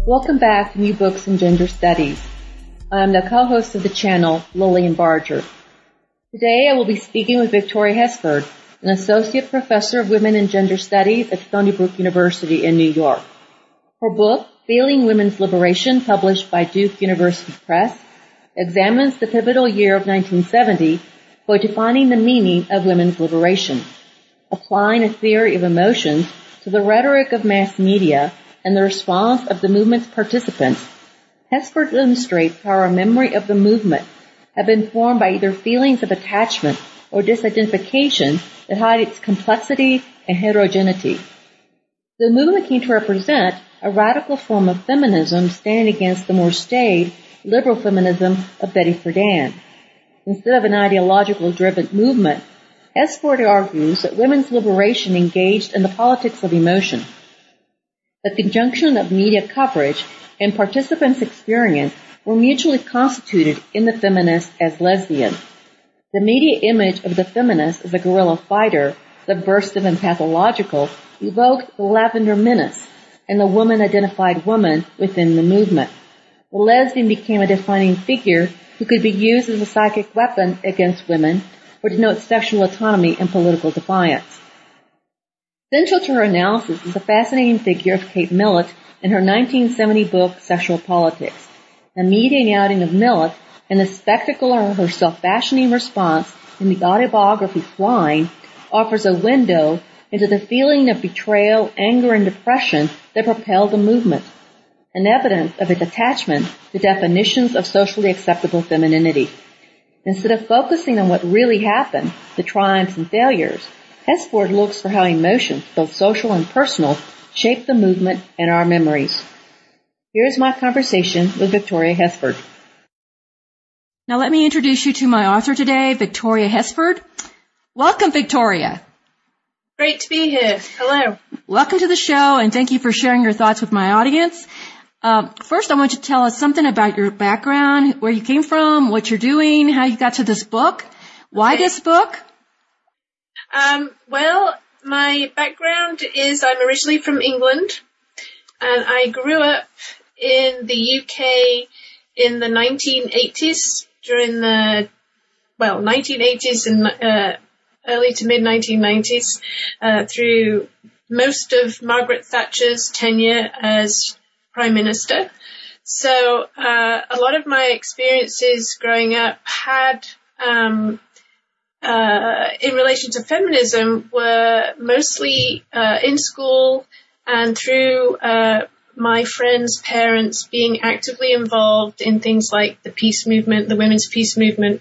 Welcome back to New Books in Gender Studies. I am the co-host of the channel, Lillian Barger. Today I will be speaking with Victoria Hesford, an Associate Professor of Women and Gender Studies at Stony Brook University in New York. Her book, Feeling Women's Liberation, published by Duke University Press, examines the pivotal year of 1970 for defining the meaning of women's liberation, applying a theory of emotions to the rhetoric of mass media and the response of the movement's participants. Hesford demonstrates how our memory of the movement have been formed by either feelings of attachment or disidentification that hide its complexity and heterogeneity. The movement came to represent a radical form of feminism standing against the more staid, liberal feminism of Betty Friedan. Instead of an ideological-driven movement, Hesford argues that women's liberation engaged in the politics of emotion. The conjunction of media coverage and participants' experience were mutually constituted in the feminist as lesbian. The media image of the feminist as a guerrilla fighter, subversive and pathological, evoked the Lavender Menace and the woman-identified woman within the movement. The lesbian became a defining figure who could be used as a psychic weapon against women or denote sexual autonomy and political defiance. Central to her analysis is the fascinating figure of Kate Millett in her 1970 book, Sexual Politics. The media outing of Millett and the spectacle of her self-fashioning response in the autobiography Flying offers a window into the feeling of betrayal, anger, and depression that propelled the movement, an evidence of its attachment to definitions of socially acceptable femininity. Instead of focusing on what really happened, the triumphs and failures, Hesford looks for how emotions, both social and personal, shape the movement and our memories. Here's my conversation with Victoria Hesford. Now let me introduce you to my author today, Victoria Hesford. Welcome, Victoria. Great to be here. Hello. Welcome to the show, and thank you for sharing your thoughts with my audience. First, I want you to tell us something about your background, where you came from, what you're doing, how you got to this book. Why this book? Well, my background is I'm originally from England, and I grew up in the UK in the 1980s, during the, 1980s and early to mid-1990s, through most of Margaret Thatcher's tenure as Prime Minister. So a lot of my experiences growing up had in relation to feminism were mostly in school and through my friends' parents being actively involved in things like the peace movement, the women's peace movement,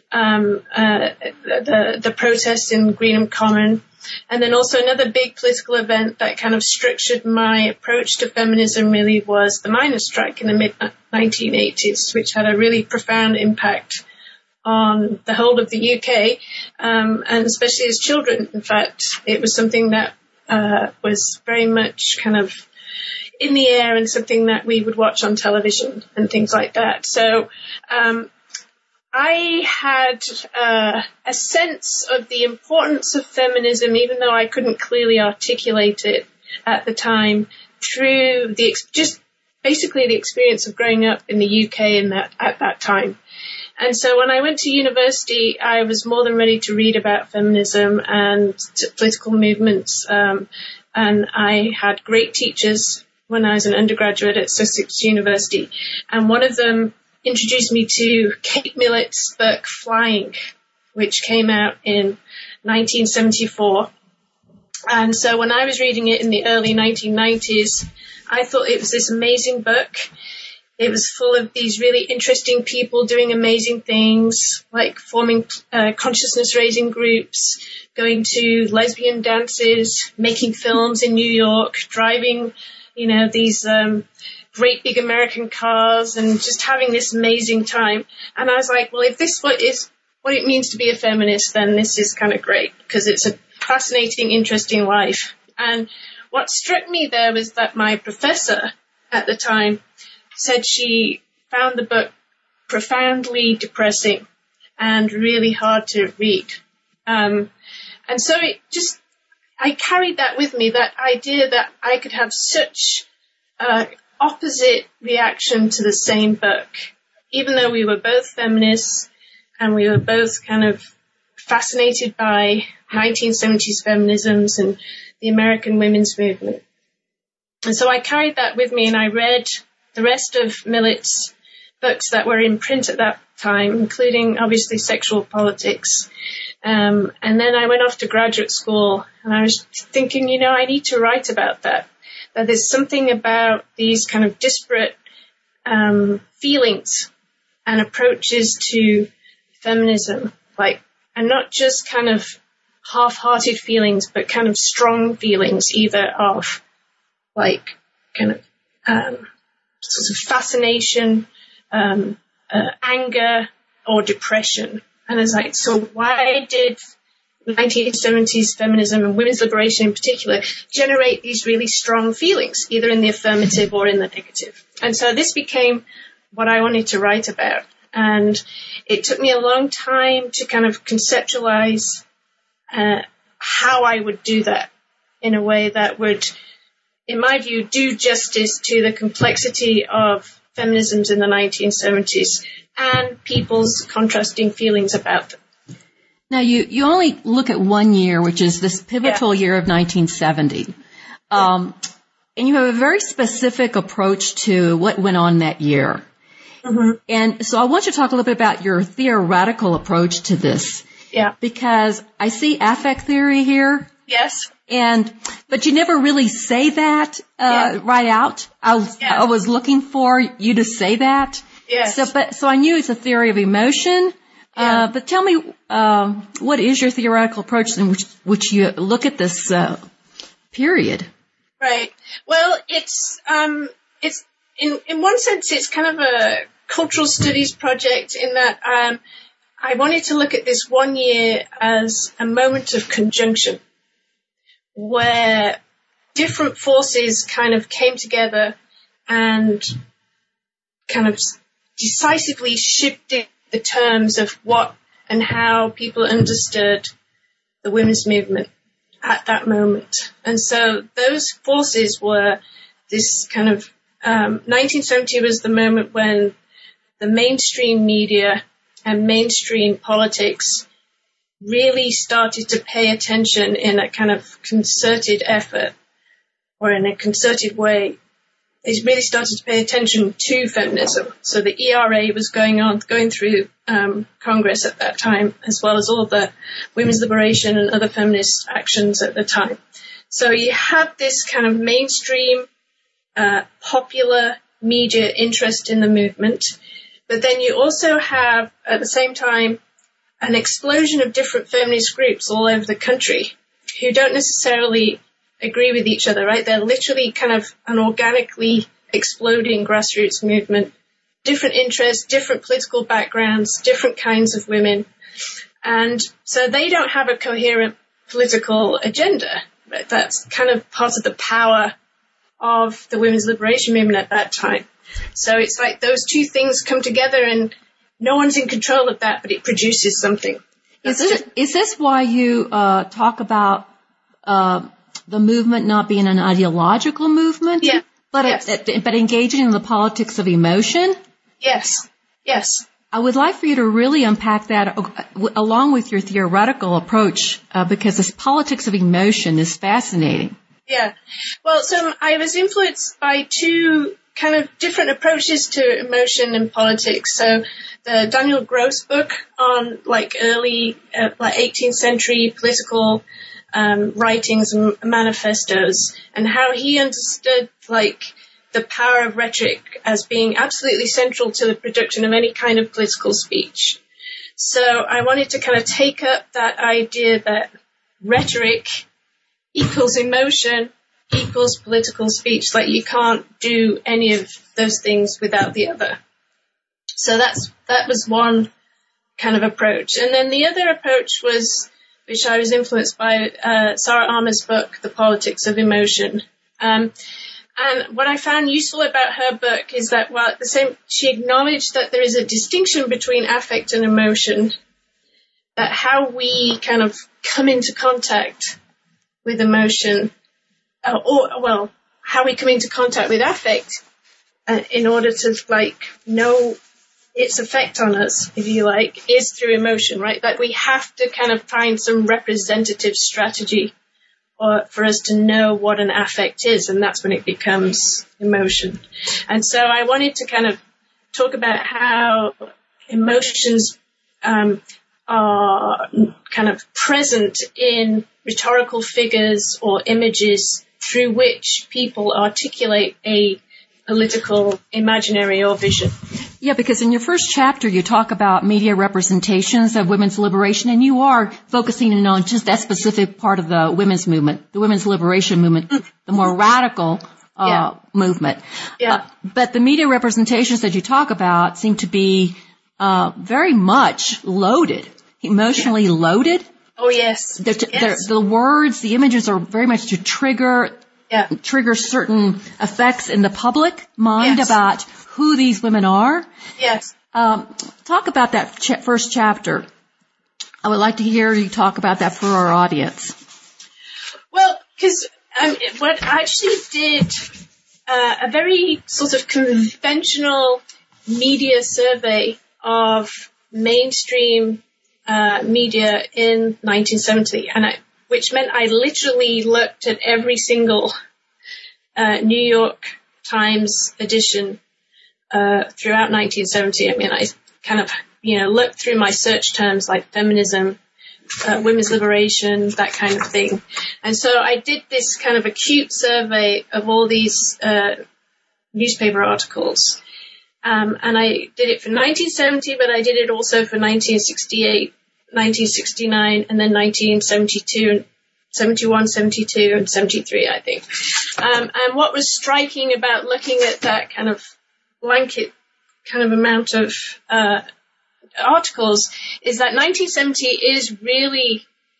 the protests in Greenham Common. And then also another big political event that kind of structured my approach to feminism really was the miners' strike in the mid-1980s, which had a really profound impact on the whole of the UK, and especially as children. In fact, it was something that was very much kind of in the air and something that we would watch on television and things like that. So I had a sense of the importance of feminism, even though I couldn't clearly articulate it at the time, through just basically the experience of growing up in the UK at that time. And so when I went to university, I was more than ready to read about feminism and political movements. And I had great teachers when I was an undergraduate at Sussex University. And one of them introduced me to Kate Millett's book, Flying, which came out in 1974. And so when I was reading it in the early 1990s, I thought it was this amazing book. It was full of these really interesting people doing amazing things, like forming consciousness-raising groups, going to lesbian dances, making films in New York, driving, these great big American cars, and just having this amazing time. And I was like, well, if this is what it means to be a feminist, then this is kind of great, because it's a fascinating, interesting life. And what struck me there was that my professor at the time said she found the book profoundly depressing and really hard to read. And so I carried that with me, that idea that I could have such opposite reaction to the same book. Even though we were both feminists and we were both kind of fascinated by 1970s feminisms and the American women's movement. And so I carried that with me, and I read the rest of Millett's books that were in print at that time, including obviously Sexual Politics. And then I went off to graduate school, and I was thinking, I need to write about that. That there's something about these kind of disparate feelings and approaches to feminism, and not just kind of half-hearted feelings, but kind of strong feelings, either of sort of fascination, anger, or depression. And it's so why did 1970s feminism and women's liberation in particular generate these really strong feelings, either in the affirmative or in the negative? And so this became what I wanted to write about. And it took me a long time to kind of conceptualize how I would do that in a way that would, in my view, do justice to the complexity of feminisms in the 1970s and people's contrasting feelings about them. Now, you only look at one year, which is this pivotal year of 1970. And you have a very specific approach to what went on that year. Mm-hmm. And so I want you to talk a little bit about your theoretical approach to this. Yeah. Because I see affect theory here. Yes. But you never really say that right out. I was looking for you to say that. Yes. So I knew it's a theory of emotion. Yeah. But tell me, what is your theoretical approach in which you look at this period? Right. Well, it's in one sense it's kind of a cultural studies project in that I wanted to look at this 1 year as a moment of conjunction where different forces kind of came together and kind of decisively shifted the terms of what and how people understood the women's movement at that moment. And so those forces were this kind of 1970 was the moment when the mainstream media and mainstream politics really started to pay attention in a kind of concerted effort or in a concerted way. They really started to pay attention to feminism. So the ERA was going through Congress at that time, as well as all the women's liberation and other feminist actions at the time. So you had this kind of mainstream popular media interest in the movement, but then you also have, at the same time, an explosion of different feminist groups all over the country who don't necessarily agree with each other, right? They're literally kind of an organically exploding grassroots movement, different interests, different political backgrounds, different kinds of women. And so they don't have a coherent political agenda. Right? That's kind of part of the power of the women's liberation movement at that time. So it's like those two things come together and no one's in control of that, but it produces something. Is this why you talk about the movement not being an ideological movement? Yeah. But engaging in the politics of emotion? Yes. Yes. I would like for you to really unpack that along with your theoretical approach, because this politics of emotion is fascinating. Yeah. Well, so I was influenced by two kind of different approaches to emotion and politics. So the Daniel Gross book on early 18th century political writings and manifestos, and how he understood the power of rhetoric as being absolutely central to the production of any kind of political speech. So I wanted to kind of take up that idea that rhetoric equals emotion equals political speech. You can't do any of those things without the other. So that was one kind of approach. And then the other approach was, which I was influenced by, Sarah Armour's book, The Politics of Emotion. And what I found useful about her book is that she acknowledged that there is a distinction between affect and emotion, that how we kind of come into contact with emotion, how we come into contact with affect in order to know its effect on us, if you like, is through emotion, right? Like we have to kind of find some representative strategy for us to know what an affect is, and that's when it becomes emotion. And so I wanted to kind of talk about how emotions are kind of present in rhetorical figures or images through which people articulate a political imaginary or vision. Yeah, because in your first chapter, you talk about media representations of women's liberation, and you are focusing in on just that specific part of the women's movement, the women's liberation movement, the more radical movement. Yeah. But the media representations that you talk about seem to be very much loaded, emotionally loaded. Oh, yes. The words, the images are very much to trigger certain effects in the public mind about who these women are. Yes. Talk about that first chapter. I would like to hear you talk about that for our audience. Well, because what I actually did a very sort of conventional media survey of mainstream media in 1970, which meant I literally looked at every single New York Times edition throughout 1970. I mean, I kind of, looked through my search terms like feminism, women's liberation, that kind of thing. And so I did this kind of acute survey of all these newspaper articles. And I did it for 1970, but I did it also for 1968, 1969, and then 1972, 71, 72, and 73, I think. And what was striking about looking at that kind of blanket kind of amount of articles is that 1970 is really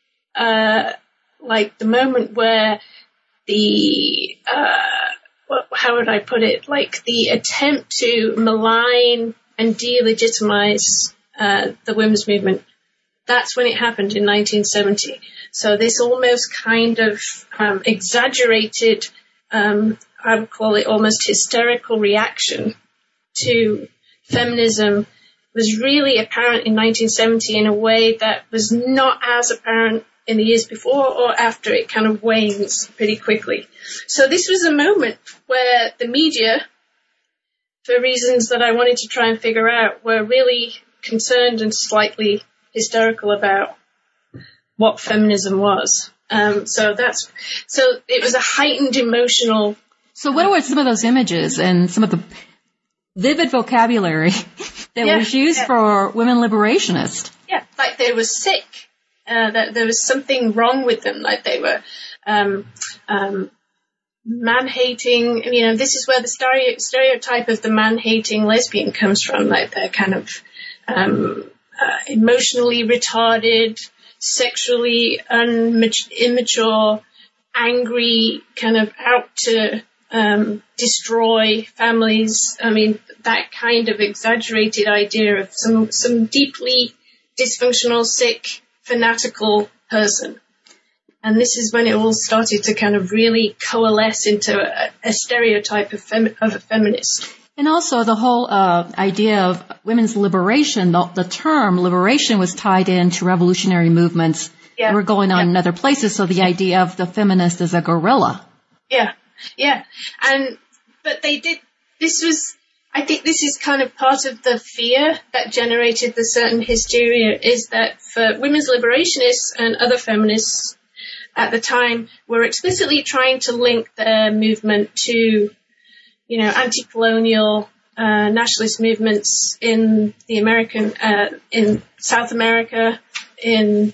like the moment where the how would I put it? Like the attempt to malign and delegitimize the women's movement. That's when it happened in 1970. So this almost kind of exaggerated, I would call it almost hysterical reaction to feminism was really apparent in 1970 in a way that was not as apparent in the years before or after. It kind of wanes pretty quickly. So this was a moment where the media, for reasons that I wanted to try and figure out, were really concerned and slightly hysterical about what feminism was. So it was a heightened emotional. So what were some of those images and some of the vivid vocabulary that was used for women liberationists? Yeah, like they were sick. That there was something wrong with them, like they were man-hating. This is where the stereotype of the man-hating lesbian comes from, like they're kind of emotionally retarded, sexually immature, angry, kind of out to destroy families. I mean, that kind of exaggerated idea of some deeply dysfunctional, sick, fanatical person. And this is when it all started to kind of really coalesce into a stereotype of a feminist. And also the whole idea of women's liberation, the term liberation was tied into revolutionary movements that were going on in other places. So the idea of the feminist as a guerrilla. Yeah. But they did, I think this is kind of part of the fear that generated the certain hysteria, is that for women's liberationists and other feminists at the time were explicitly trying to link their movement to, anti-colonial nationalist movements in the in South America, in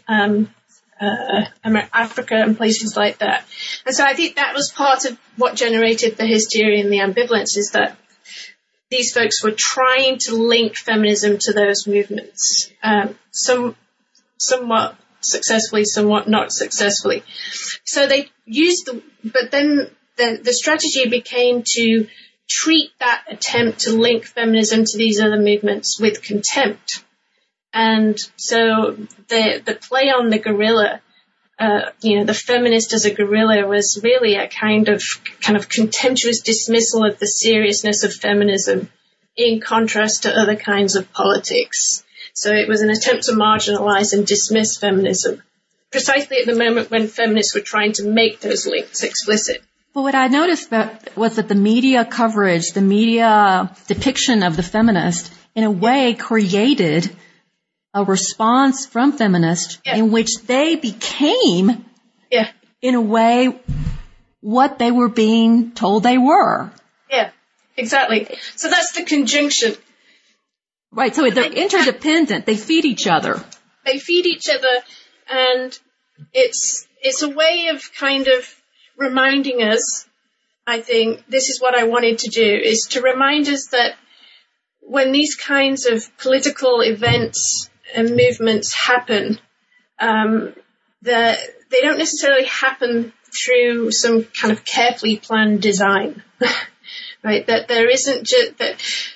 Africa and places like that. And so I think that was part of what generated the hysteria and the ambivalence, is that these folks were trying to link feminism to those movements, somewhat successfully, somewhat not successfully. So they used but then the strategy became to treat that attempt to link feminism to these other movements with contempt. And so the play on the guerrilla the feminist as a guerrilla was really a kind of contemptuous dismissal of the seriousness of feminism in contrast to other kinds of politics. So it was an attempt to marginalize and dismiss feminism, precisely at the moment when feminists were trying to make those links explicit. But what I noticed was that the media coverage, the media depiction of the feminist, in a way created a response from feminists in which they became, in a way, what they were being told they were. Yeah, exactly. So that's the conjunction. Right, so they're interdependent. They feed each other. They feed each other, and it's a way of kind of reminding us, I think, this is what I wanted to do, is to remind us that when these kinds of political events and movements happen, that they don't necessarily happen through some kind of carefully planned design, right? That there isn't just that,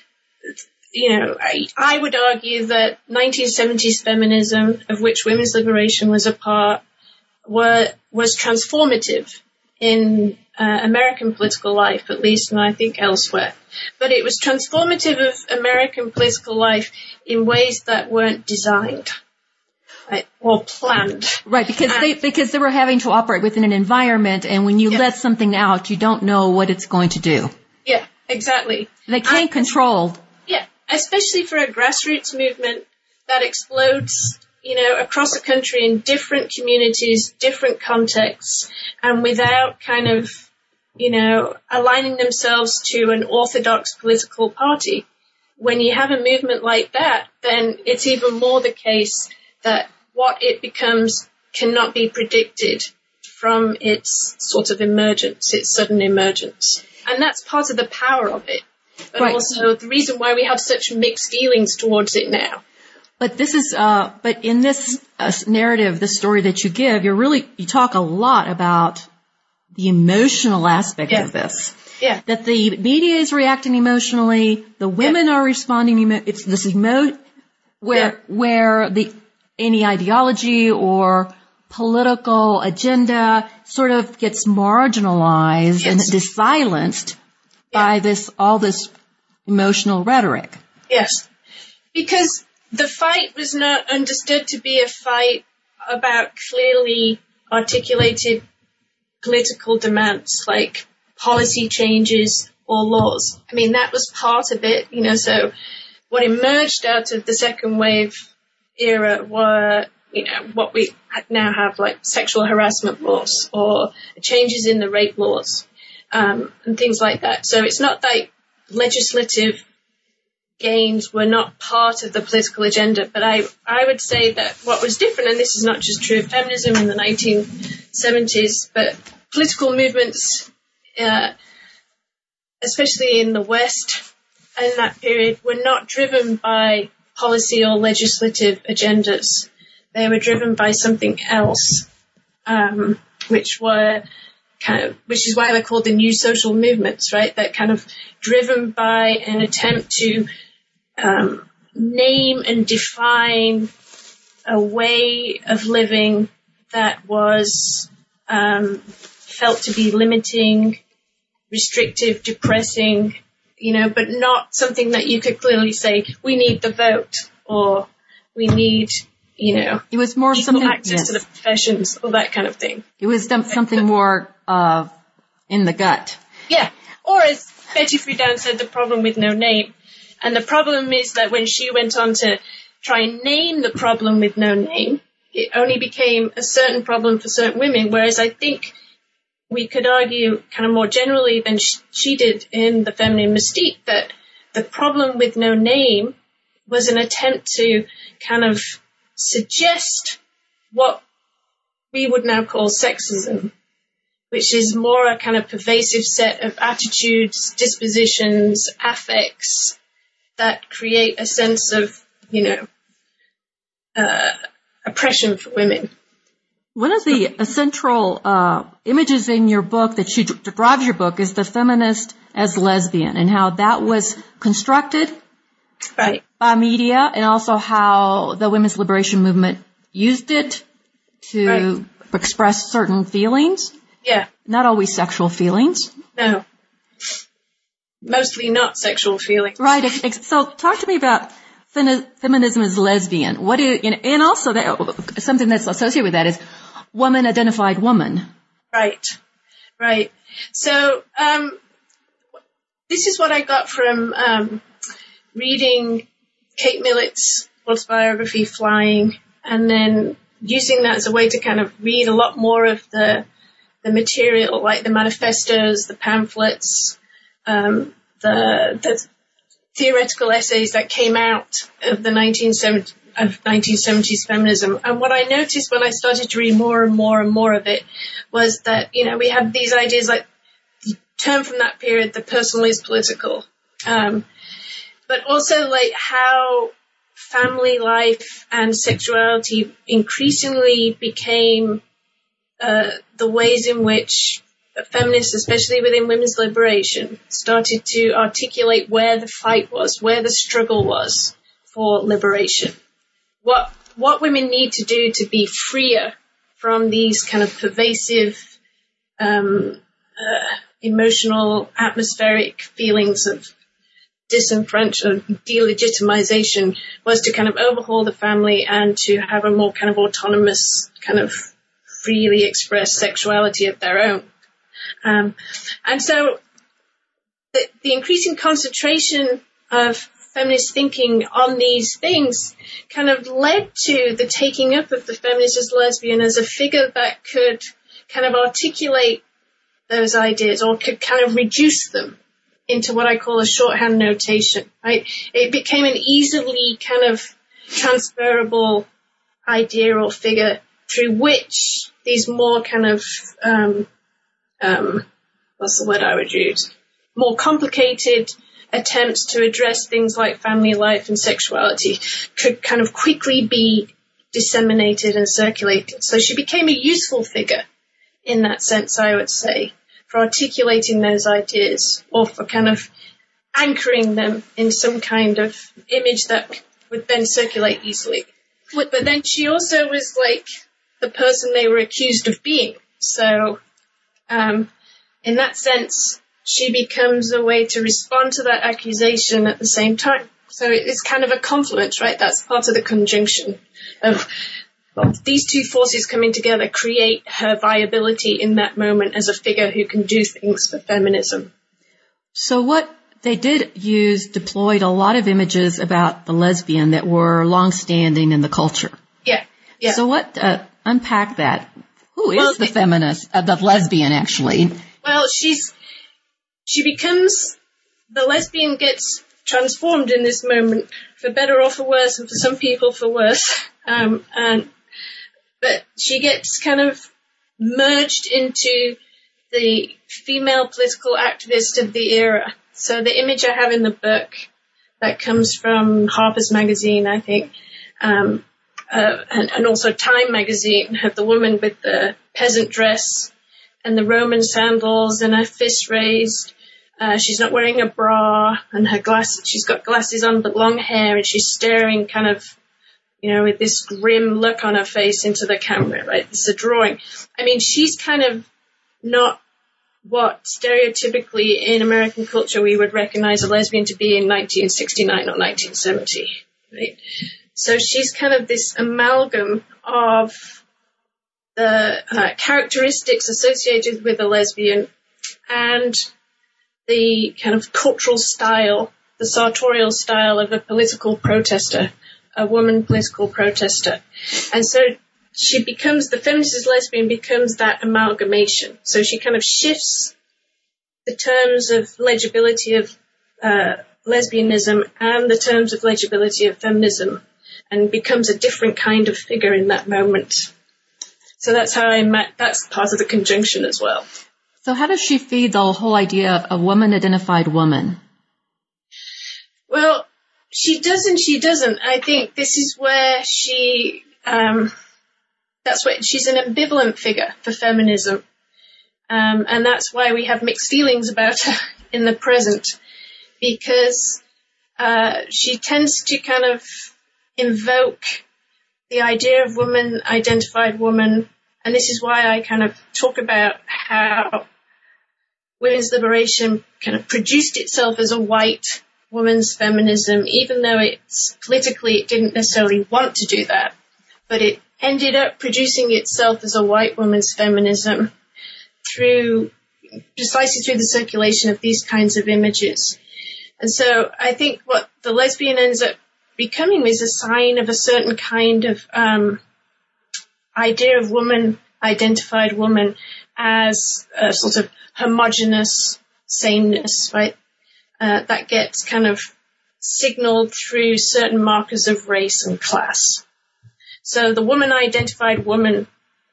I would argue that 1970s feminism, of which women's liberation was a part, was transformative in American political life, at least, and I think elsewhere. But it was transformative of American political life in ways that weren't designed, right, or planned. Right, because they were having to operate within an environment, and when you let something out, you don't know what it's going to do. Yeah, exactly. They can't control. Yeah, especially for a grassroots movement that explodes, across the country in different communities, different contexts, and without kind of, aligning themselves to an orthodox political party. When you have a movement like that, then it's even more the case that what it becomes cannot be predicted from its sort of emergence, its sudden emergence. And that's part of the power of it, but also the reason why we have such mixed feelings towards it now. But this is, but in this narrative, the story that you give, you talk a lot about the emotional aspect of this. Yeah. That the media is reacting emotionally, the women are responding. It's this where any ideology or political agenda sort of gets marginalized and is silenced by all this emotional rhetoric. Yes, because the fight was not understood to be a fight about clearly articulated political demands like policy changes or laws. I mean, that was part of it, so what emerged out of the second wave era were, what we now have like sexual harassment laws or changes in the rape laws, and things like that. So it's not like legislative gains were not part of the political agenda, but I would say that what was different, and this is not just true of feminism in the 1970s, but political movements, especially in the West in that period, were not driven by policy or legislative agendas. They were driven by something else, which is why they're called the new social movements, right? That kind of driven by an attempt to name and define a way of living that was felt to be limiting, restrictive, depressing, but not something that you could clearly say, we need the vote, or we need, it was more equal access to the professions, or that kind of thing. It was something more in the gut. Yeah. Or as Betty Friedan said, the problem with no name. And the problem is that when she went on to try and name the problem with no name, it only became a certain problem for certain women, whereas I think we could argue kind of more generally than she did in The Feminine Mystique that the problem with no name was an attempt to kind of suggest what we would now call sexism, which is more a kind of pervasive set of attitudes, dispositions, affects that create a sense of, oppression for women. One of the central images in your book that drives your book is the feminist as lesbian, and how that was constructed by media, and also how the women's liberation movement used it to express certain feelings. Yeah. Not always sexual feelings. No. Mostly not sexual feelings. Right. So talk to me about feminism as lesbian. What is, and also that, something that's associated with that is woman-identified woman. Right. So, this is what I got from reading Kate Millett's autobiography, Flying, and then using that as a way to kind of read a lot more of the material, like the manifestos, the pamphlets, the theoretical essays that came out of the 1970s feminism. And what I noticed when I started to read more and more and more of it was that, we have these ideas like the term from that period, the personal is political. But also like how family life and sexuality increasingly became the ways in which feminists, especially within women's liberation, started to articulate where the fight was, where the struggle was for liberation. What women need to do to be freer from these kind of pervasive emotional, atmospheric feelings of delegitimization was to kind of overhaul the family and to have a more kind of autonomous, kind of freely expressed sexuality of their own. And so the increasing concentration of feminist thinking on these things kind of led to the taking up of the feminist as lesbian as a figure that could kind of articulate those ideas or could kind of reduce them into what I call a shorthand notation, right? It became an easily kind of transferable idea or figure through which these more kind of, what's the word I would use? More complicated attempts to address things like family life and sexuality could kind of quickly be disseminated and circulated. So she became a useful figure in that sense, I would say, for articulating those ideas or for kind of anchoring them in some kind of image that would then circulate easily. But then she also was like the person they were accused of being. So in that sense, she becomes a way to respond to that accusation at the same time. So it's kind of a confluence, right? That's part of the conjunction of these two forces coming together create her viability in that moment as a figure who can do things for feminism. So what they deployed a lot of images about the lesbian that were long-standing in the culture. Yeah. So what, unpack that. Who is the feminist, the lesbian actually? Well, the lesbian gets transformed in this moment, for better or for worse, and for some people for worse. But she gets kind of merged into the female political activist of the era. So the image I have in the book that comes from Harper's Magazine, I think, and also Time Magazine, of the woman with the peasant dress and the Roman sandals and her fist raised. She's not wearing a bra and she's got glasses on but long hair, and she's staring kind of, with this grim look on her face into the camera, right? It's a drawing. I mean, she's kind of not what stereotypically in American culture we would recognize a lesbian to be in 1969 or 1970, right? So she's kind of this amalgam of the characteristics associated with a lesbian and the kind of cultural style, the sartorial style of a political protester, a woman political protester. And so the feminist as lesbian becomes that amalgamation. So she kind of shifts the terms of legibility of lesbianism and the terms of legibility of feminism and becomes a different kind of figure in that moment. So that's that's part of the conjunction as well. So how does she feed the whole idea of a woman-identified woman? Well, she does and she doesn't. I think this is where she's an ambivalent figure for feminism. And that's why we have mixed feelings about her in the present, because she tends to kind of invoke the idea of woman-identified woman And this is why I kind of talk about how women's liberation kind of produced itself as a white woman's feminism, even though it's politically it didn't necessarily want to do that. But it ended up producing itself as a white woman's feminism precisely through the circulation of these kinds of images. And so I think what the lesbian ends up becoming is a sign of a certain kind of idea of woman, identified woman, as a sort of homogeneous sameness, right? That gets kind of signaled through certain markers of race and class. So the woman-identified woman,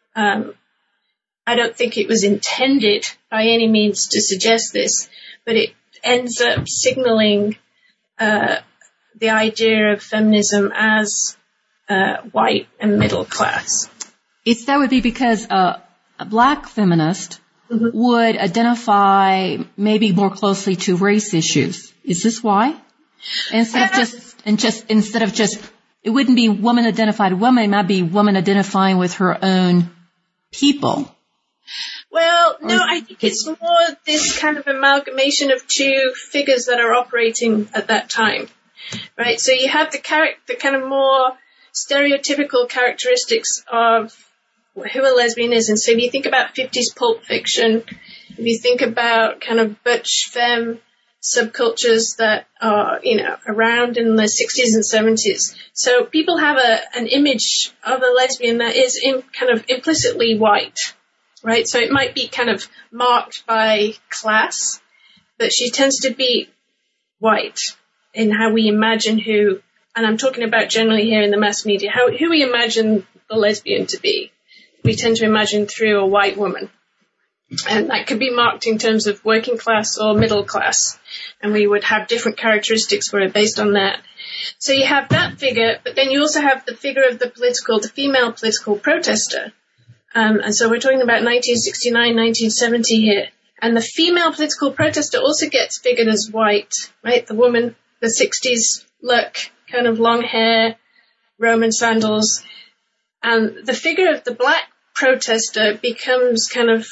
I don't think it was intended by any means to suggest this, but it ends up signaling the idea of feminism as white and middle class. That would be because a black feminist would identify maybe more closely to race issues. Is this why? Instead of just, it wouldn't be woman identified woman, it might be woman identifying with her own people. Well, no, I think it's more this kind of amalgamation of two figures that are operating at that time, right? So you have the kind of more stereotypical characteristics of who a lesbian is. And so if you think about 50s pulp fiction, if you think about kind of butch femme subcultures that are, around in the 60s and 70s. So people have an image of a lesbian that is kind of implicitly white, right? So it might be kind of marked by class, but she tends to be white in how we imagine and I'm talking about generally here in the mass media, who we imagine the lesbian to be. We tend to imagine through a white woman. And that could be marked in terms of working class or middle class. And we would have different characteristics for it based on that. So you have that figure, but then you also have the figure of the female political protester. And so we're talking about 1969, 1970 here. And the female political protester also gets figured as white, right? The woman, the 60s look, kind of long hair, Roman sandals. And the figure of the black protester becomes kind of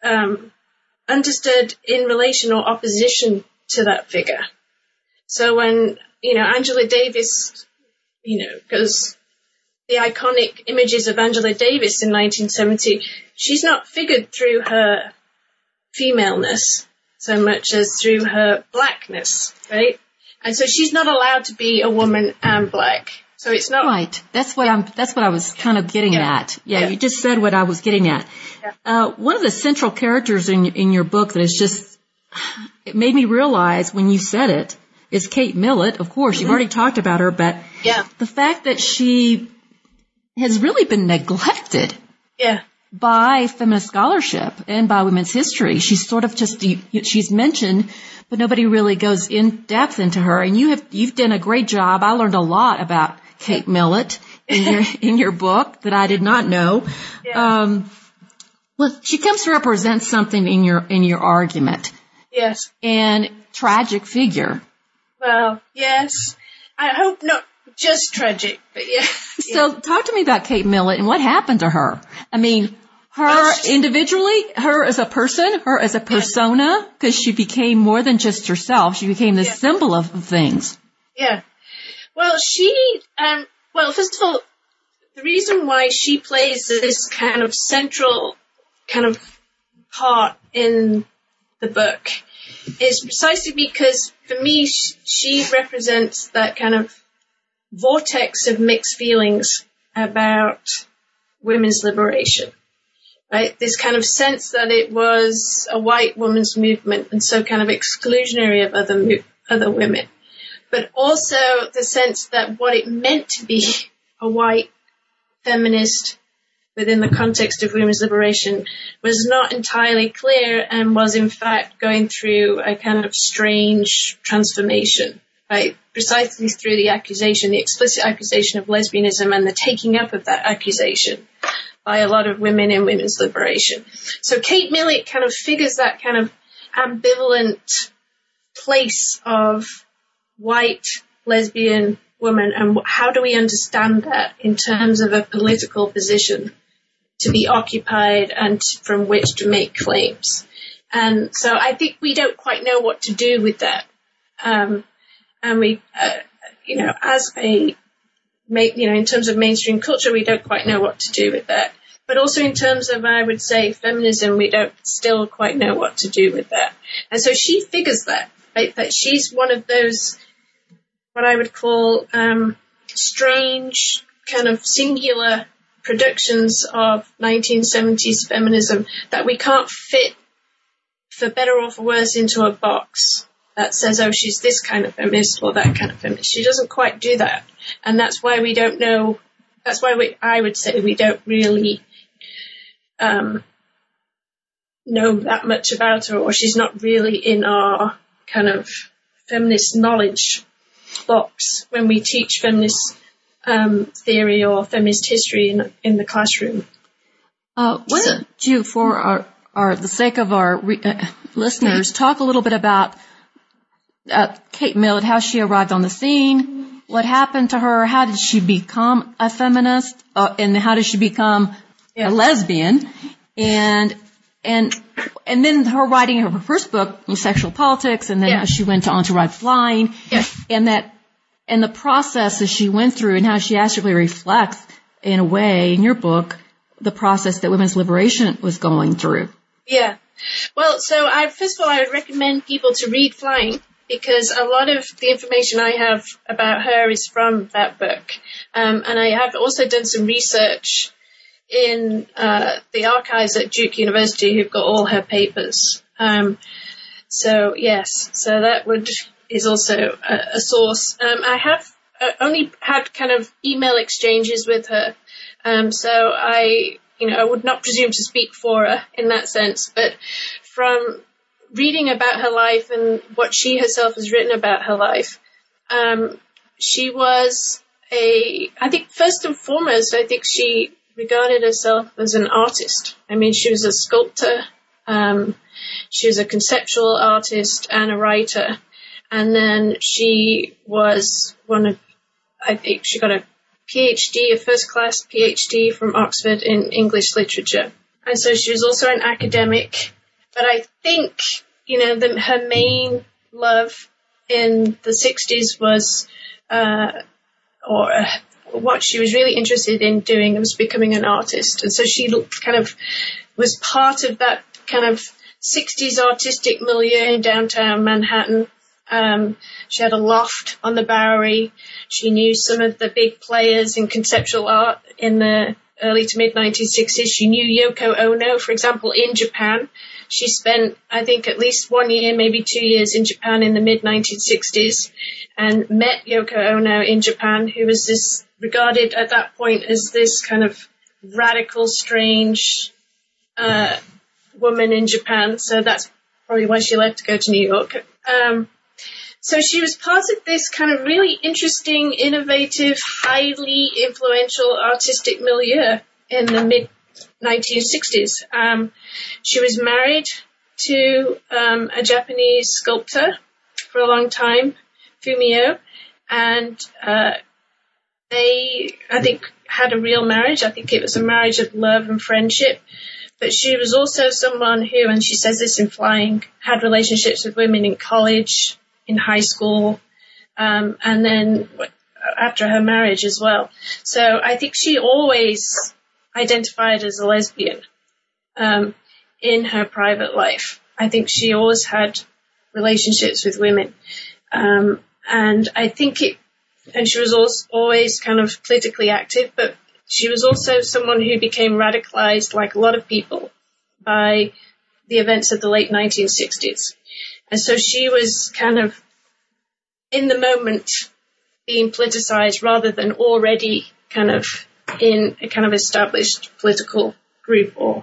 understood in relation or opposition to that figure. So when, Angela Davis, because the iconic images of Angela Davis in 1970, she's not figured through her femaleness so much as through her blackness, right? And so she's not allowed to be a woman and black. So it's not right. That's what I was kind of getting at. Yeah, you just said what I was getting at. Yeah. One of the central characters in your book that is just, it made me realize when you said it, is Kate Millett. Of course, you've already talked about her, but the fact that she has really been neglected by feminist scholarship and by women's history. She's sort of she's mentioned, but nobody really goes in depth into her. And you've done a great job. I learned a lot about Kate Millett in your book that I did not know. Yeah. Well, she comes to represent something in your argument. Yes. And tragic figure. Well, yes. I hope not just tragic, but yeah. So talk to me about Kate Millett and what happened to her. I mean, her individually, her as a person, her as a persona, because she became more than just herself. She became the symbol of things. Yeah. Well, first of all, the reason why she plays this kind of central kind of part in the book is precisely because, for me, she represents that kind of vortex of mixed feelings about women's liberation, right? This kind of sense that it was a white woman's movement and so kind of exclusionary of other women. But also the sense that what it meant to be a white feminist within the context of women's liberation was not entirely clear and was in fact going through a kind of strange transformation, right? Precisely through the explicit accusation of lesbianism and the taking up of that accusation by a lot of women in women's liberation. So Kate Millett kind of figures that kind of ambivalent place of white lesbian woman, and how do we understand that in terms of a political position to be occupied and from which to make claims. And so I think we don't quite know what to do with that. And we, in terms of mainstream culture, we don't quite know what to do with that. But also in terms of, I would say, feminism, we don't still quite know what to do with that. And so she figures that, right, that she's one of those, what I would call strange, kind of singular productions of 1970s feminism that we can't fit, for better or for worse, into a box that says, oh, she's this kind of feminist or that kind of feminist. She doesn't quite do that. And that's why we don't know, that's why I would say we don't really know that much about her, or she's not really in our kind of feminist knowledge box when we teach feminist theory or feminist history in the classroom. Why don't you, for the sake of our listeners, talk a little bit about Kate Millett, how she arrived on the scene, what happened to her, how did she become a feminist, and how did she become a lesbian, and then her writing her first book, Sexual Politics, and then how she went on to write Flying, and the process that she went through and how she actually reflects, in a way, in your book, the process that women's liberation was going through. Yeah. Well, so first of all, I would recommend people to read Flying, because a lot of the information I have about her is from that book. And I have also done some research in the archives at Duke University, who've got all her papers. So that is also a source. I have only had kind of email exchanges with her. So I would not presume to speak for her in that sense, but from reading about her life and what she herself has written about her life, she was I think first and foremost, I think she regarded herself as an artist. I mean, she was a sculptor, she was a conceptual artist and a writer, and then she was I think she got a PhD, a first-class PhD from Oxford in English literature. And so she was also an academic. But I think, her main love in the 60s was, what she was really interested in doing was becoming an artist. And so she kind of was part of that kind of 60s artistic milieu in downtown Manhattan. She had a loft on the Bowery. She knew some of the big players in conceptual art in the early to mid-1960s. She knew Yoko Ono, for example, in Japan. She spent, I think, at least 1 year, maybe 2 years in Japan in the mid-1960s and met Yoko Ono in Japan, who was regarded at that point as this kind of radical, strange woman in Japan. So that's probably why she left to go to New York. So she was part of this kind of really interesting, innovative, highly influential artistic milieu in the mid-1960s. She was married to a Japanese sculptor for a long time, Fumio, and they, I think, had a real marriage. I think it was a marriage of love and friendship. But she was also someone who, and she says this in Flying, had relationships with women in college, in high school, and then after her marriage as well. So I think she always identified as a lesbian in her private life. I think she always had relationships with women. And I think and she was always kind of politically active, but she was also someone who became radicalized, like a lot of people, by the events of the late 1960s. And so she was kind of in the moment being politicized rather than already kind of in a kind of established political group or,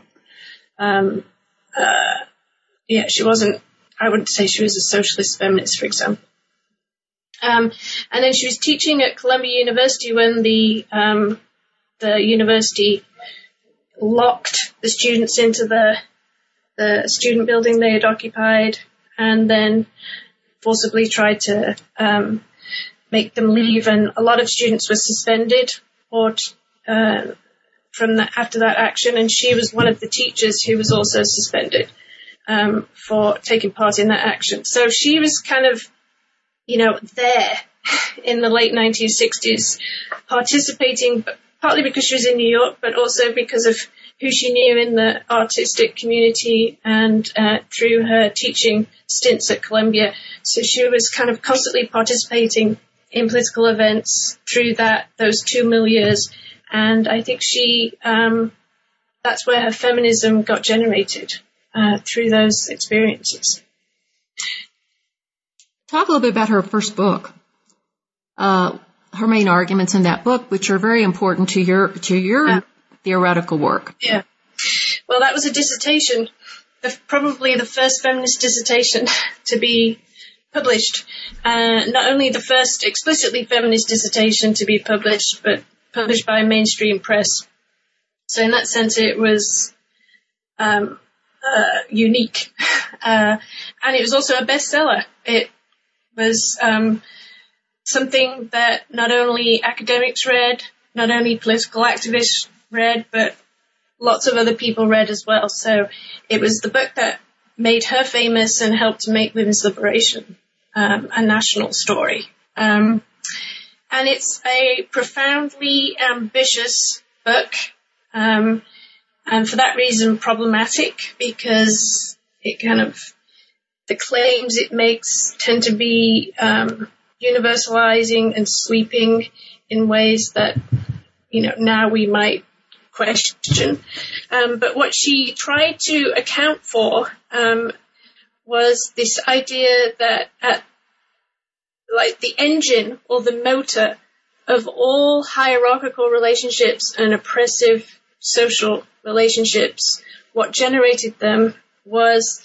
she wasn't, I wouldn't say she was a socialist feminist, for example. And then she was teaching at Columbia University when the university locked the students into the student building they had occupied, and then forcibly tried to make them leave. And a lot of students were suspended or after that action, and she was one of the teachers who was also suspended for taking part in that action. So she was kind of, there in the late 1960s, participating, partly because she was in New York, but also because of who she knew in the artistic community and through her teaching stints at Columbia. So she was kind of constantly participating in political events through those 2 milieux. And I think that's where her feminism got generated, through those experiences. Talk a little bit about her first book. Her main arguments in that book, which are very important to your theoretical work. Yeah. Well, that was a dissertation, probably the first feminist dissertation to be published. Not only the first explicitly feminist dissertation to be published, but published by a mainstream press. So in that sense, it was unique. And it was also a bestseller. It was something that not only academics read, not only political activists read, but lots of other people read as well. So it was the book that made her famous and helped to make women's liberation a national story. And it's a profoundly ambitious book, and for that reason problematic, because the claims it makes tend to be universalizing and sweeping in ways that, now we might question. But what she tried to account for was this idea that the engine or the motor of all hierarchical relationships and oppressive social relationships, what generated them was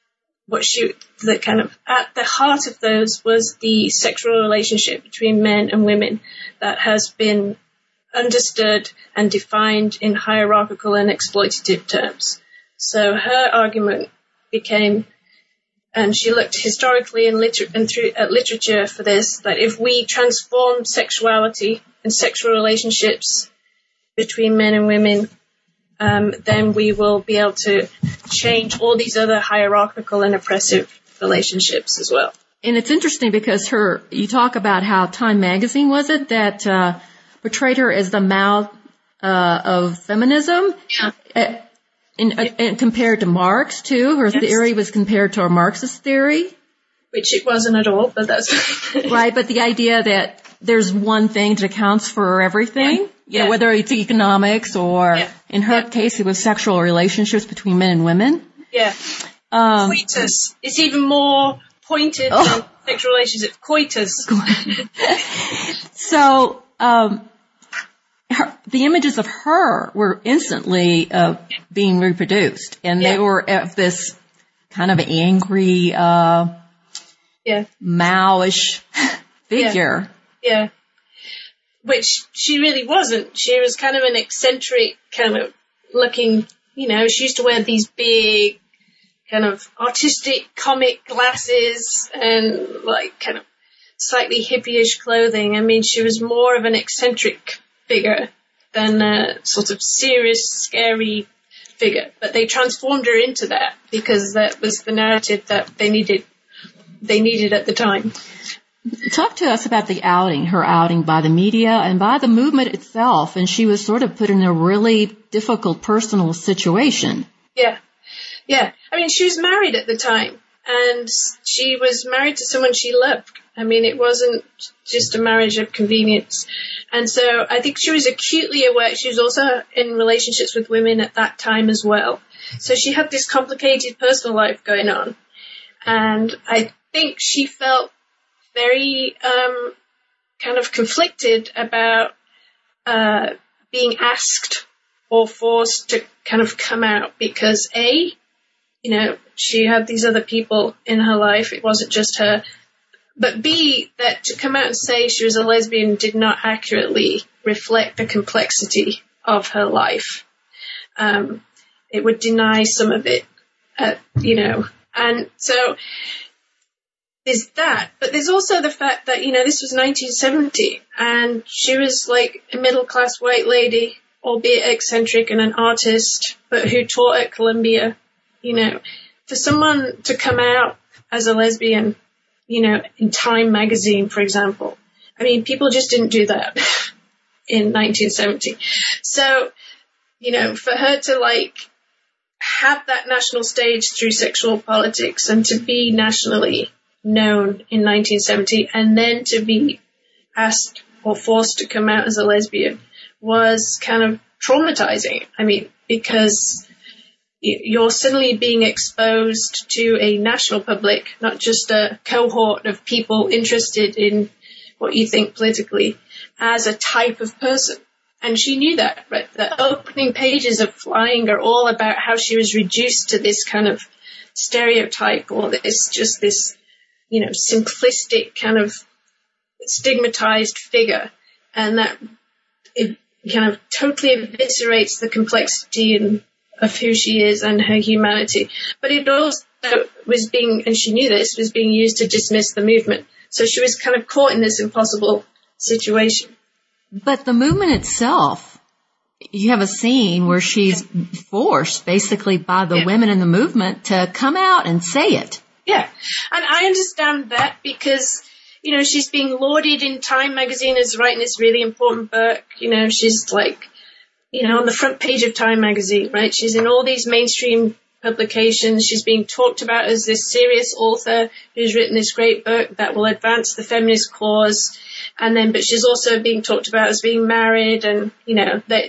at the heart of those was the sexual relationship between men and women that has been understood and defined in hierarchical and exploitative terms. So her argument became, and she looked historically at literature for this, that if we transform sexuality and sexual relationships between men and women, then we will be able to change all these other hierarchical and oppressive relationships as well. And it's interesting because you talk about how Time magazine, was it, that portrayed her as the Mao of feminism? Yeah. And compared to Marx, too. Her theory was compared to a Marxist theory. Which it wasn't at all, but that's... Right, but the idea that there's one thing that accounts for everything, whether it's economics or, in her case, it was sexual relationships between men and women. Yeah. Coitus. It's even more pointed than sexual relationships. Coitus. So, the images of her were instantly being reproduced, and they were of this kind of angry, Mao-ish figure. Yeah. Which she really wasn't. She was kind of an eccentric kind of looking, she used to wear these big kind of artistic comic glasses and kind of slightly hippie-ish clothing. I mean, she was more of an eccentric figure than a sort of serious, scary figure. But they transformed her into that because that was the narrative that they needed at the time. Talk to us about her outing by the media and by the movement itself. And she was sort of put in a really difficult personal situation. Yeah. Yeah. I mean, she was married at the time, and she was married to someone she loved. I mean, it wasn't just a marriage of convenience. And so I think she was acutely aware. She was also in relationships with women at that time as well. So she had this complicated personal life going on. And I think she felt very kind of conflicted about being asked or forced to kind of come out because, A, she had these other people in her life. It wasn't just her. But B, that to come out and say she was a lesbian did not accurately reflect the complexity of her life. It would deny some of it, And so there's that. But there's also the fact that, this was 1970, and she was like a middle-class white lady albeit eccentric and an artist, but who taught at Columbia. You know, for someone to come out as a lesbian, you know, in Time magazine, for example, I mean, people just didn't do that in 1970. So, you know, for her to like have that national stage through sexual politics and to be nationally known in 1970 and then to be asked or forced to come out as a lesbian was kind of traumatizing. I mean, because you're suddenly being exposed to a national public, not just a cohort of people interested in what you think politically, as a type of person. And she knew that, right? The opening pages of Flying are all about how she was reduced to this kind of stereotype or this, you know, simplistic kind of stigmatized figure. And that it kind of totally eviscerates the complexity of who she is and her humanity. But it also was being, and she knew this, was being used to dismiss the movement. So she was kind of caught in this impossible situation. But the movement itself, you have a scene where she's forced basically by the women in the movement to come out and say it. Yeah. And I understand that because, you know, she's being lauded in Time magazine as writing this really important book. You know, she's like, you know, on the front page of Time magazine, right? She's in all these mainstream publications. She's being talked about as this serious author who's written this great book that will advance the feminist cause. And then, but she's also being talked about as being married, and, you know, they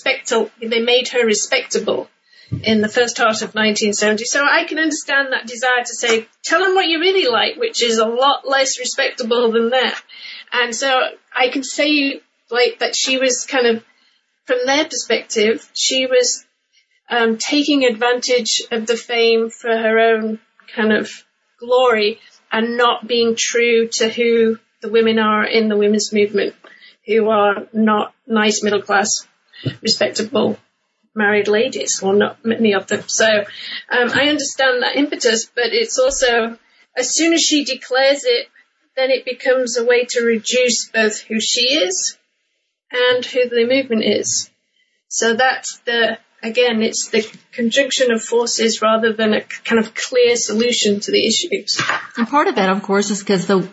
made her respectable in the first half of 1970. So I can understand that desire to say, tell them what you really like, which is a lot less respectable than that. And so I can say, like, that she was kind of, from their perspective, she was taking advantage of the fame for her own kind of glory and not being true to who the women are in the women's movement, who are not nice, middle-class, respectable married ladies, or not many of them. So I understand that impetus, but it's also, as soon as she declares it, then it becomes a way to reduce both who she is and who the movement is. So that's it's the conjunction of forces rather than a kind of clear solution to the issues. And part of that, of course, is because the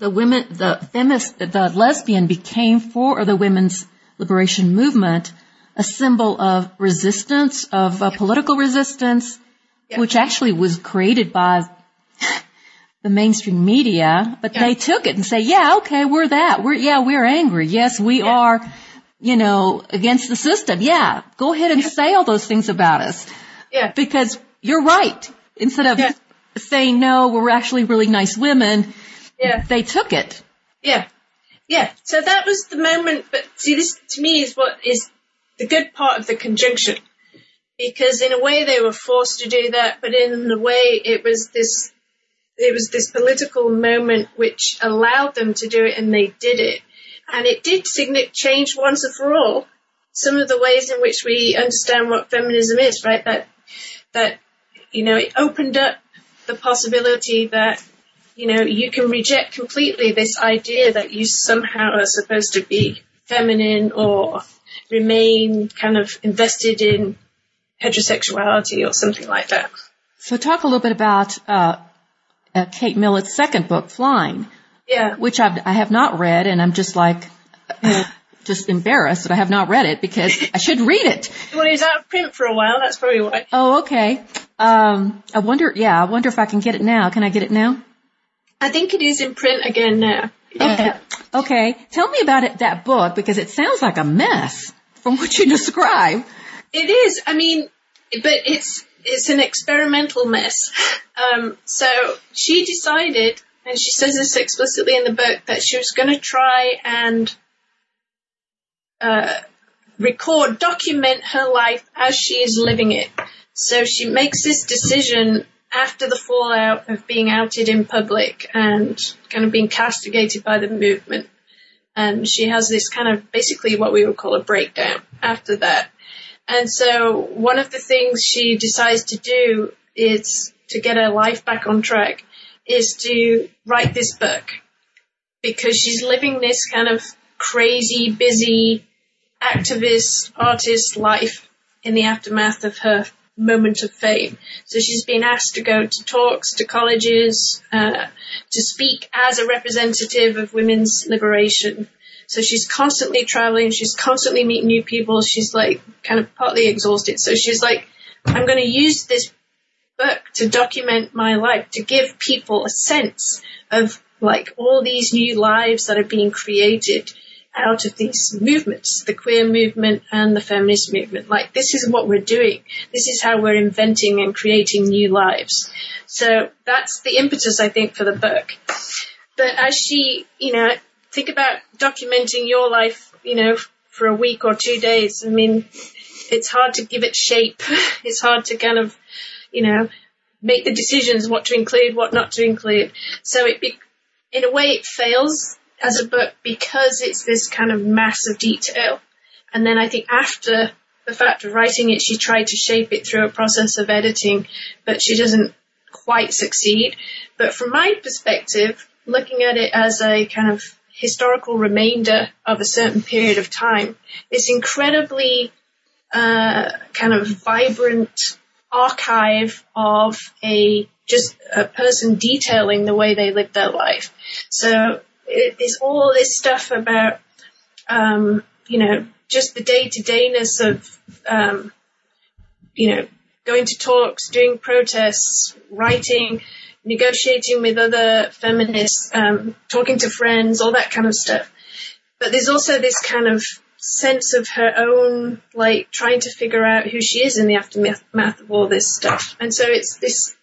lesbian became for the women's liberation movement a symbol of resistance, of political resistance, which actually was created by the mainstream media, but they took it and say, yeah, okay, we're that. We're angry. Yes, we are, you know, against the system. Yeah, go ahead and say all those things about us. Yeah. Because you're right. Instead of saying, no, we're actually really nice women, they took it. Yeah. Yeah. So that was the moment. But see, this to me is what is the good part of the conjunction. Because in a way they were forced to do that, but in a way it was this political moment which allowed them to do it, and they did it. And it did change once and for all some of the ways in which we understand what feminism is, right? That, you know, it opened up the possibility that, you know, you can reject completely this idea that you somehow are supposed to be feminine or remain kind of invested in heterosexuality or something like that. So talk a little bit about Kate Millett's second book, Flying. Yeah. Which I have not read, and I'm just like, just embarrassed that I have not read it because I should read it. Well, it was out of print for a while. That's probably why. Oh, okay. I wonder if I can get it now. Can I get it now? I think it is in print again now. Yeah. Okay. Tell me about it, that book, because it sounds like a mess from what you describe. It is. I mean, but it's an experimental mess. So she decided, and she says this explicitly in the book, that she was going to try and document her life as she is living it. So she makes this decision after the fallout of being outed in public and kind of being castigated by the movement. And she has this kind of basically what we would call a breakdown after that. And so one of the things she decides to do is to get her life back on track is to write this book, because she's living this kind of crazy, busy, activist, artist life in the aftermath of her moment of fame. So she's been asked to go to talks, to colleges, to speak as a representative of women's liberation. So she's constantly traveling, she's constantly meeting new people, she's like kind of partly exhausted. So she's like, I'm going to use this book to document my life, to give people a sense of like all these new lives that are being created out of these movements, the queer movement and the feminist movement. Like, this is what we're doing. This is how we're inventing and creating new lives. So that's the impetus, I think, for the book. But as she, think about documenting your life, for a week or 2 days. I mean, it's hard to give it shape. It's hard to kind of, make the decisions, what to include, what not to include. So in a way, it fails as a book because it's this kind of mass of detail. And then I think after the fact of writing it, she tried to shape it through a process of editing, but she doesn't quite succeed. But from my perspective, looking at it as a kind of historical remainder of a certain period of time, this incredibly kind of vibrant archive of a person detailing the way they lived their life. So there's all this stuff about, just the day-to-dayness of, going to talks, doing protests, writing, negotiating with other feminists, talking to friends, all that kind of stuff. But there's also this kind of sense of her own, like, trying to figure out who she is in the aftermath of all this stuff. And so it's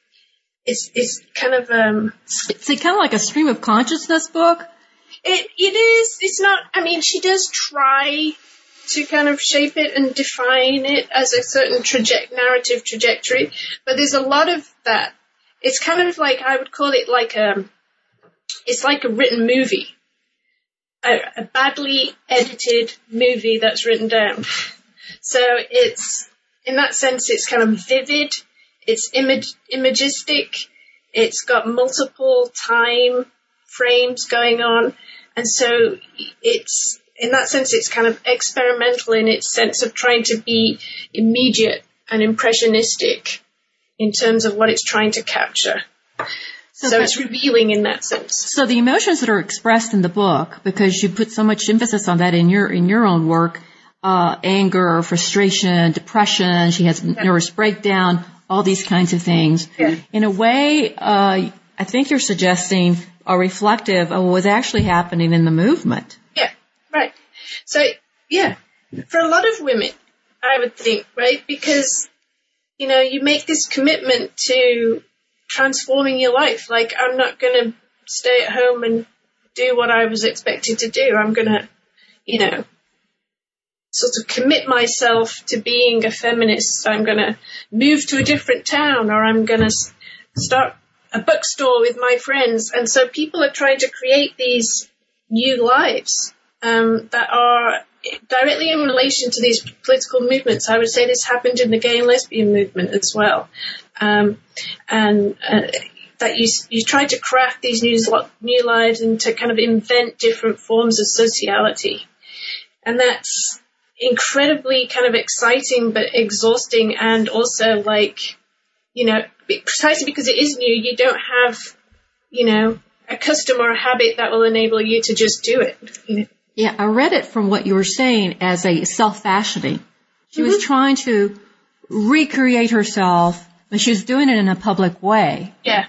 kind of it's kind of like a stream of consciousness book. It is. It's not. I mean, she does try to kind of shape it and define it as a certain narrative trajectory, but there's a lot of that. It's kind of like, I would call it like it's like a written movie, a badly edited movie that's written down. So it's, in that sense, it's kind of vivid. It's imagistic. It's got multiple time frames going on. And so it's, in that sense, it's kind of experimental in its sense of trying to be immediate and impressionistic in terms of what it's trying to capture. So it's revealing in that sense. So the emotions that are expressed in the book, because you put so much emphasis on that in your own work, anger, frustration, depression, she has nervous breakdown, all these kinds of things. Yeah. In a way, I think you're suggesting are reflective of what was actually happening in the movement. Yeah, right. So, yeah, for a lot of women, I would think, right, because, you make this commitment to transforming your life. Like, I'm not going to stay at home and do what I was expected to do. I'm going to, sort of commit myself to being a feminist. I'm going to move to a different town, or I'm going to start a bookstore with my friends. And so people are trying to create these new lives that are directly in relation to these political movements. I would say this happened in the gay and lesbian movement as well. And that you try to craft these new lives and to kind of invent different forms of sociality. And that's incredibly kind of exciting but exhausting, and also like, precisely because it is new, you don't have, a custom or a habit that will enable you to just do it. Yeah, I read it from what you were saying as a self-fashioning. She was trying to recreate herself, but she was doing it in a public way. Yeah.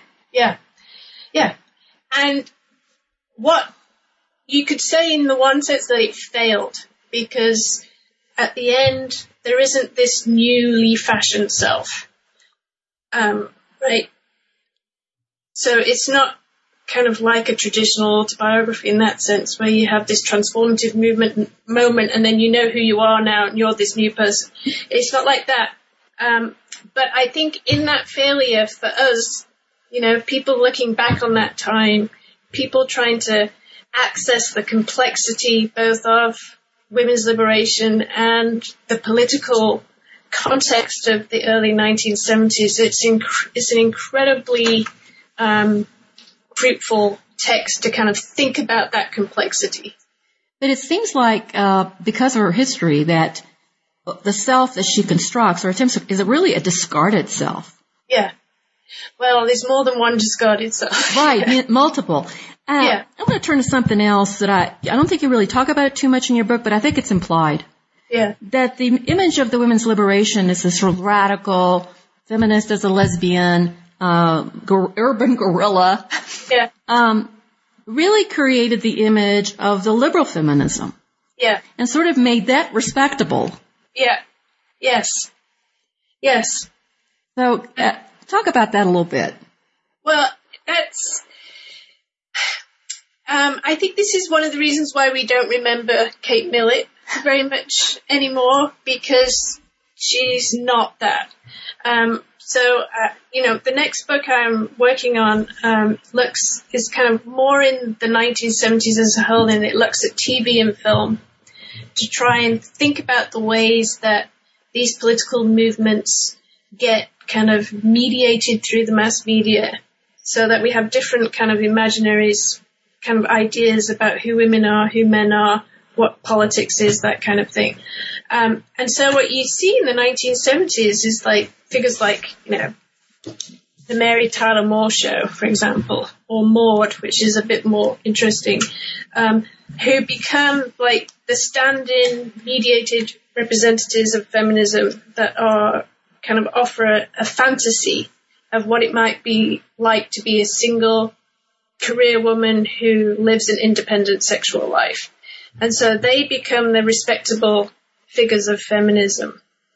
And what you could say in the one sense that it failed, because at the end, there isn't this newly fashioned self. Right? So it's not kind of like a traditional autobiography in that sense, where you have this transformative moment and then you know who you are now and you're this new person. It's not like that. But I think in that failure for us, people looking back on that time, people trying to access the complexity both of women's liberation and the political context of the early 1970s, it's an incredibly fruitful text to kind of think about that complexity. But it seems like, because of her history, that the self that she constructs or attempts is really a discarded self. Yeah. Well, there's more than one discarded self. Right, multiple. Yeah. I want to turn to something else that I don't think you really talk about it too much in your book, but I think it's implied. Yeah. That the image of the women's liberation is this sort of radical feminist as a lesbian, urban guerrilla. Yeah. Really created the image of the liberal feminism. Yeah. And sort of made that respectable. Yeah. Yes. Yes. So, talk about that a little bit. Well, that's, I think this is one of the reasons why we don't remember Kate Millett very much anymore, because she's not that. The next book I'm working on is kind of more in the 1970s as a whole, and it looks at TV and film to try and think about the ways that these political movements get kind of mediated through the mass media, so that we have different kind of imaginaries, kind of ideas about who women are, who men are, what politics is, that kind of thing. And so what you see in the 1970s is like figures like, the Mary Tyler Moore Show, for example, or Maude, which is a bit more interesting, who become like the stand-in mediated representatives of feminism that are kind of offer a fantasy of what it might be like to be a single career woman who lives an independent sexual life. And so they become the respectable figures of feminism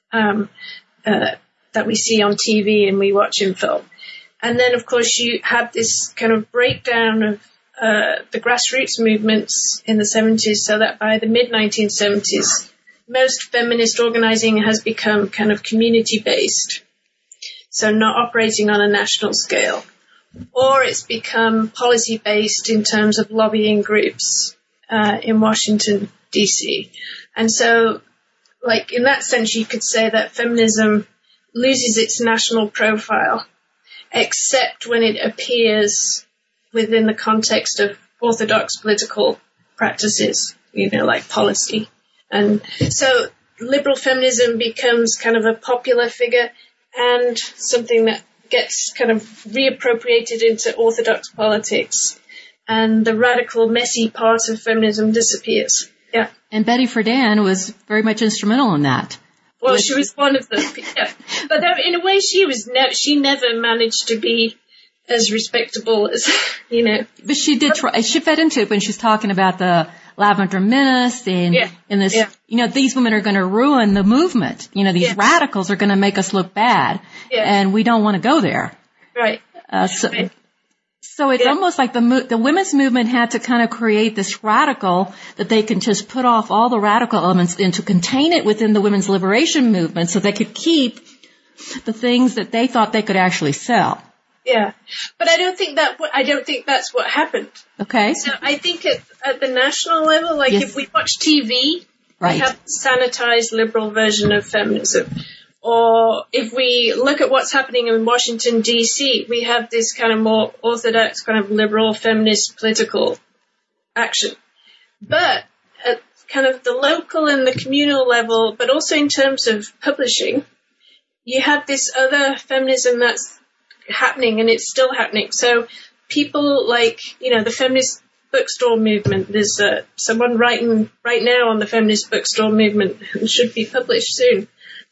that we see on TV and we watch in film. And then, of course, you have this kind of breakdown of the grassroots movements in the 70s, so that by the mid-1970s, most feminist organizing has become kind of community-based, so not operating on a national scale. Or it's become policy-based in terms of lobbying groups in Washington, D.C. And so, like, in that sense, you could say that feminism loses its national profile, except when it appears within the context of orthodox political practices, like policy. And so liberal feminism becomes kind of a popular figure and something that gets kind of reappropriated into orthodox politics, and the radical, messy part of feminism disappears. Yeah. And Betty Friedan was very much instrumental in that. Well, she was one of them. Yeah. But in a way, she never managed to be as respectable as, But she did try. She fed into it when she's talking about the Lavender Menace and this, these women are going to ruin the movement. These radicals are going to make us look bad, and we don't want to go there. Right. So it's almost like the women's movement had to kind of create this radical that they can just put off all the radical elements and to contain it within the women's liberation movement so they could keep the things that they thought they could actually sell. Yeah, but I don't think that's what happened. Okay. So I think at the national level, like if we watch TV, right, we have a sanitized liberal version of feminism. Or if we look at what's happening in Washington, D.C., we have this kind of more orthodox kind of liberal feminist political action. But at kind of the local and the communal level, but also in terms of publishing, you have this other feminism that's happening, and it's still happening. So people like, the feminist bookstore movement, there's someone writing right now on the feminist bookstore movement who should be published soon.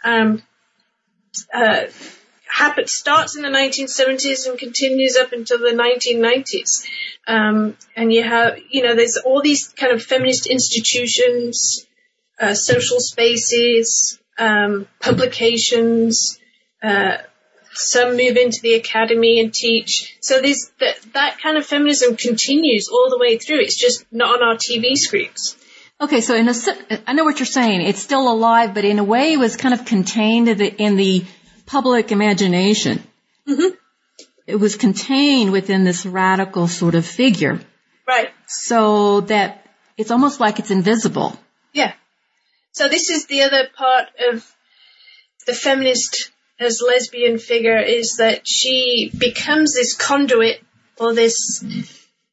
Starts in the 1970s and continues up until the 1990s. And you have, there's all these kind of feminist institutions, social spaces, publications, some move into the academy and teach. So that kind of feminism continues all the way through. It's just not on our TV screens. Okay, so I know what you're saying. It's still alive, but in a way it was kind of contained in the public imagination. Mm-hmm. It was contained within this radical sort of figure. Right. So that it's almost like it's invisible. Yeah. So this is the other part of the feminist as lesbian figure, is that she becomes this conduit or this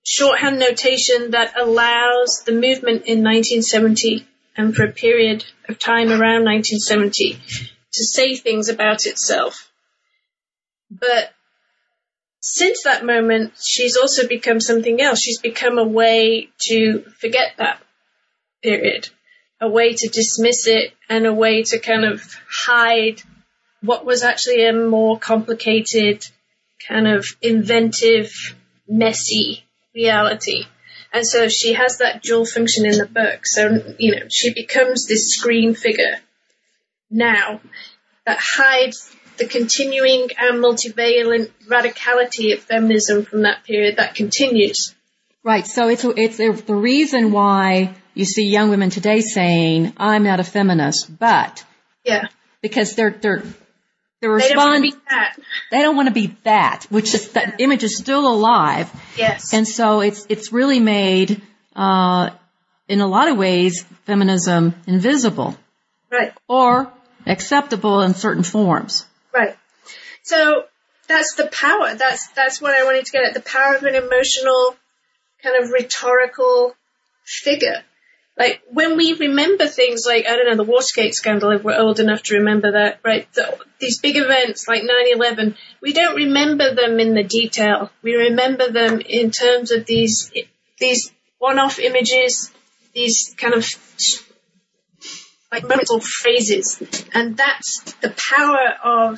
shorthand notation that allows the movement in 1970 and for a period of time around 1970 to say things about itself. But since that moment, she's also become something else. She's become a way to forget that period, a way to dismiss it, and a way to kind of hide what was actually a more complicated, kind of inventive, messy reality. And so she has that dual function in the book. So, she becomes this screen figure now that hides the continuing and multivalent radicality of feminism from that period that continues. Right. So it's the reason why you see young women today saying, "I'm not a feminist," but because they're responding. They don't want to be that, which is that image is still alive. Yes. And so it's really made in a lot of ways feminism invisible. Right. Or acceptable in certain forms. Right. So that's the power. That's what I wanted to get at, the power of an emotional, kind of rhetorical figure. Like, when we remember things like, I don't know, the Watergate scandal, if we're old enough to remember that, right? These big events like 9/11, we don't remember them in the detail. We remember them in terms of these one-off images, these kind of like mental phrases. And that's the power of,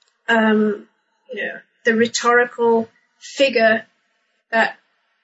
the rhetorical figure that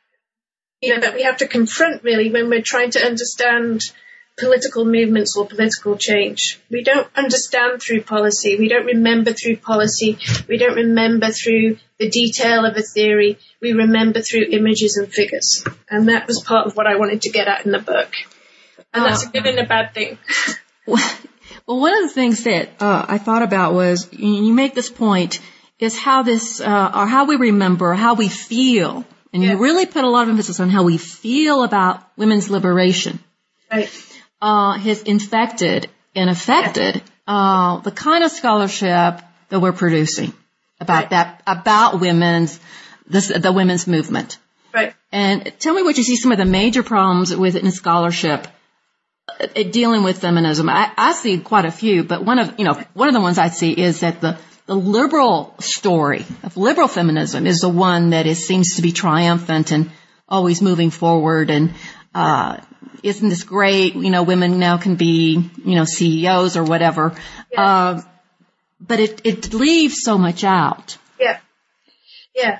we have to confront, really, when we're trying to understand political movements or political change. We don't understand through policy. We don't remember through policy. We don't remember through the detail of a theory. We remember through images and figures. And that was part of what I wanted to get at in the book. And that's a good and a bad thing. Well, one of the things that I thought about was, you make this point, is how this, or how we remember, how we feel. And you really put a lot of emphasis on how we feel about women's liberation. Right. Has infected and affected the kind of scholarship that we're producing about about the women's movement. Right. And tell me what you see some of the major problems within scholarship dealing with feminism. I see quite a few, but one of the ones I see is that the liberal story of liberal feminism is the one that seems to be triumphant and always moving forward. And isn't this great? Women now can be, CEOs or whatever. Yes. But it leaves so much out. Yeah. Yeah.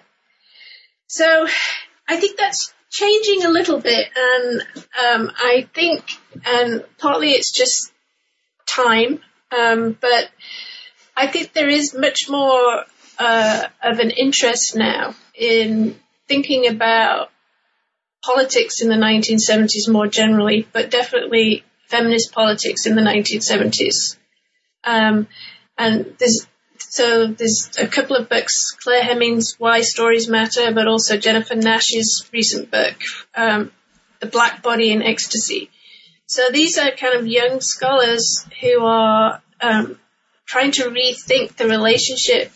So I think that's changing a little bit. And I think, and partly it's just time, but I think there is much more of an interest now in thinking about politics in the 1970s more generally, but definitely feminist politics in the 1970s. And there's a couple of books, Claire Hemming's Why Stories Matter, but also Jennifer Nash's recent book, The Black Body in Ecstasy. So these are kind of young scholars who are trying to rethink the relationship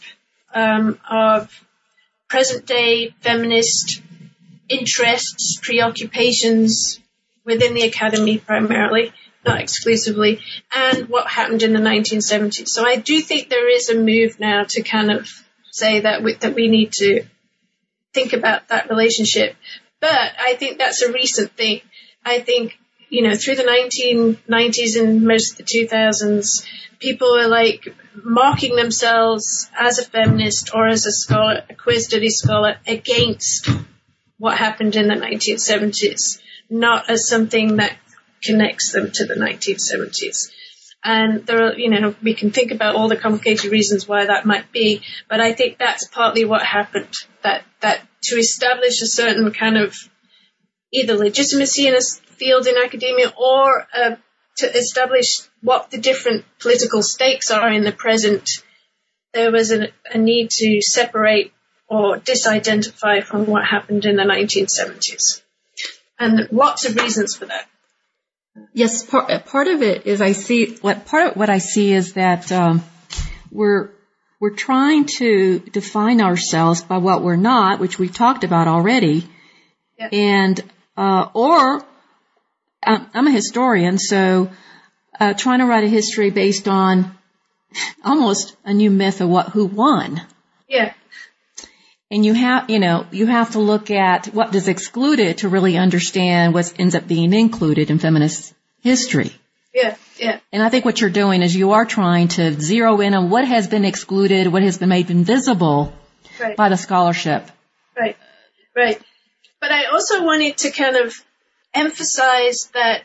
of present-day feminist interests, preoccupations within the academy primarily, not exclusively, and what happened in the 1970s. So I do think there is a move now to kind of say that we need to think about that relationship. But I think that's a recent thing. I think, through the 1990s and most of the 2000s, people were like marking themselves as a feminist or as a scholar, a queer studies scholar, against what happened in the 1970s, not as something that connects them to the 1970s. And there are, we can think about all the complicated reasons why that might be, but I think that's partly what happened, that to establish a certain kind of either legitimacy in a field in academia or to establish what the different political stakes are in the present, there was a need to separate or disidentify from what happened in the 1970s. And lots of reasons for that. Yes, part of it is what I see is that we're trying to define ourselves by what we're not, which we've talked about already. Yeah. And, or I'm a historian, so trying to write a history based on almost a new myth of who won. Yeah. And you have to look at what is excluded to really understand what ends up being included in feminist history. Yeah, yeah. And I think what you're doing is you are trying to zero in on what has been excluded, what has been made invisible by the scholarship. Right, right. But I also wanted to kind of emphasize that,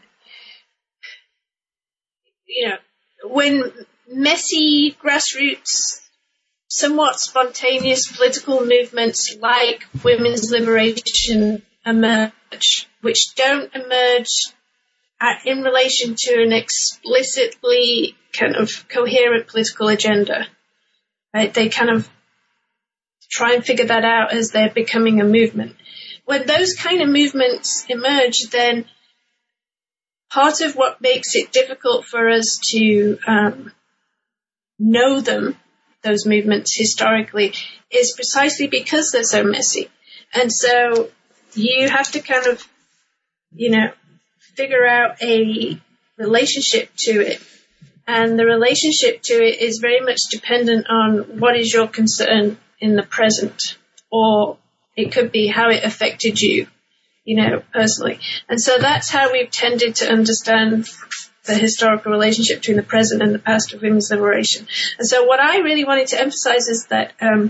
when messy, grassroots, somewhat spontaneous political movements like women's liberation emerge, which don't emerge in relation to an explicitly kind of coherent political agenda, right? They kind of try and figure that out as they're becoming a movement. When those kind of movements emerge, then part of what makes it difficult for us to know them, those movements historically, is precisely because they're so messy. And so you have to kind of, figure out a relationship to it. And the relationship to it is very much dependent on what is your concern in the present, or it could be how it affected you, personally. And so that's how we've tended to understand the historical relationship between the present and the past of women's liberation. And so what I really wanted to emphasize is that,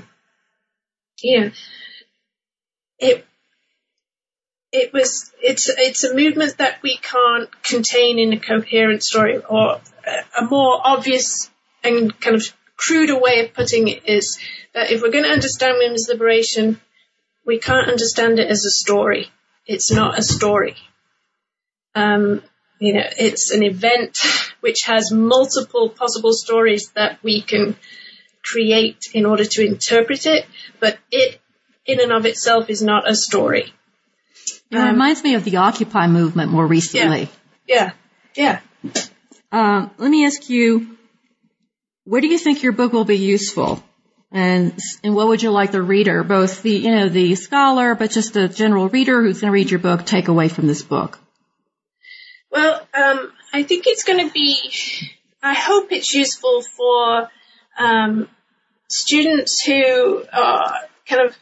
it's a movement that we can't contain in a coherent story, or a more obvious and kind of cruder way of putting it is that if we're going to understand women's liberation, we can't understand it as a story. It's not a story. It's an event which has multiple possible stories that we can create in order to interpret it, but it in and of itself is not a story. It reminds me of the Occupy movement more recently. Yeah. Let me ask you, where do you think your book will be useful? And what would you like the reader, both the scholar, but just the general reader who's going to read your book, take away from this book? Well, I think it's going to be, I hope it's useful for students who are kind of,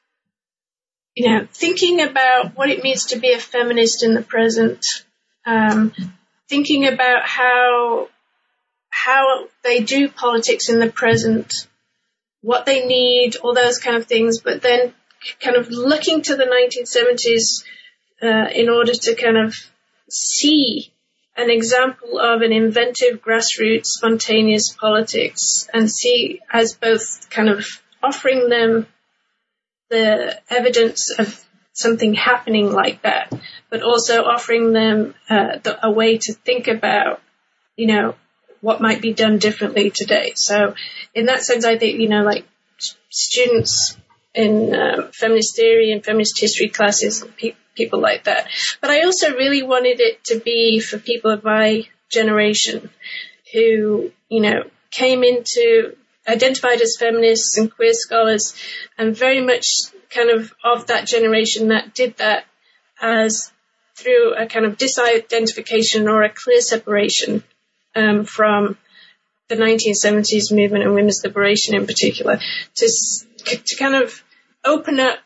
thinking about what it means to be a feminist in the present, thinking about how they do politics in the present, what they need, all those kind of things, but then kind of looking to the 1970s in order to kind of see an example of an inventive, grassroots, spontaneous politics, and see as both kind of offering them the evidence of something happening like that, but also offering them a way to think about, what might be done differently today. So in that sense, I think, students in feminist theory and feminist history classes, people like that. But I also really wanted it to be for people of my generation who, came into, identified as feminists and queer scholars, and very much kind of that generation that did that as through a kind of disidentification or a clear separation from the 1970s movement and women's liberation in particular, to kind of open up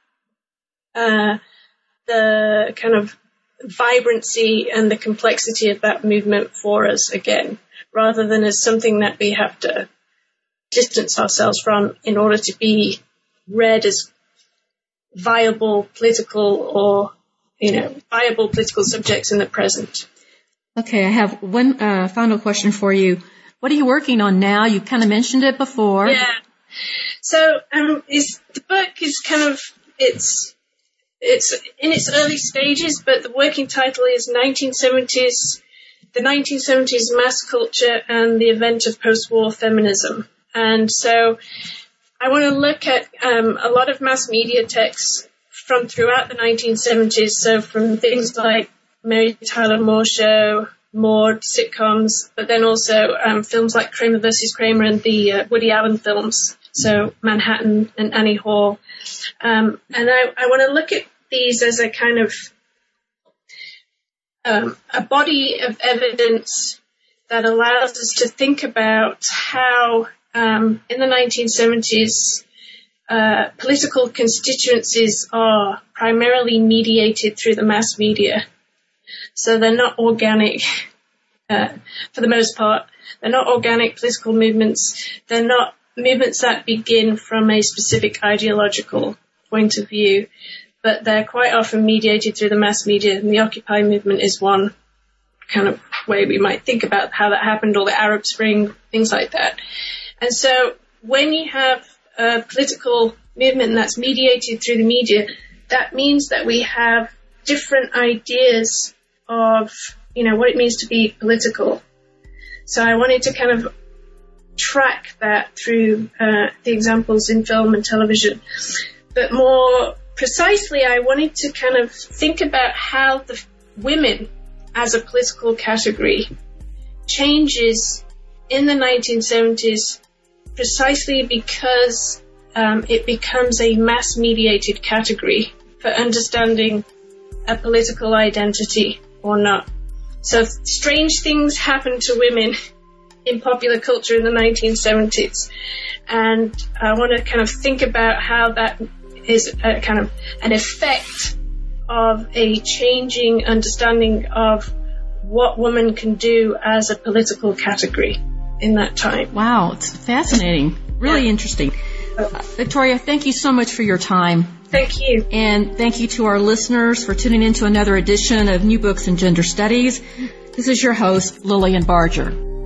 the kind of vibrancy and the complexity of that movement for us again, rather than as something that we have to distance ourselves from in order to be read as viable political viable political subjects in the present. Okay, I have one final question for you. What are you working on now? You kind of mentioned it before. Yeah. So the book is kind of, it's in its early stages, but the working title is The 1970s Mass Culture and the Event of Post-War Feminism. And so I want to look at a lot of mass media texts from throughout the 1970s, so from things like Mary Tyler Moore Show, Maude, sitcoms, but then also films like Kramer versus Kramer and the Woody Allen films, so Manhattan and Annie Hall. And I want to look at these as a kind of a body of evidence that allows us to think about how in the 1970s political constituencies are primarily mediated through the mass media. So they're not organic, for the most part. They're not organic political movements. They're not movements that begin from a specific ideological point of view, but they're quite often mediated through the mass media, and the Occupy movement is one kind of way we might think about how that happened, or the Arab Spring, things like that. And so when you have a political movement that's mediated through the media, that means that we have different ideas of, what it means to be political. So I wanted to kind of track that through the examples in film and television. But more precisely, I wanted to kind of think about how the women as a political category changes in the 1970s precisely because it becomes a mass-mediated category for understanding a political identity or not. So strange things happen to women in popular culture in the 1970s. And I want to kind of think about how that is a kind of an effect of a changing understanding of what women can do as a political category in that time. Wow, it's fascinating. Really interesting. Victoria, thank you so much for your time. Thank you. And thank you to our listeners for tuning in to another edition of New Books in Gender Studies. This is your host, Lillian Barger.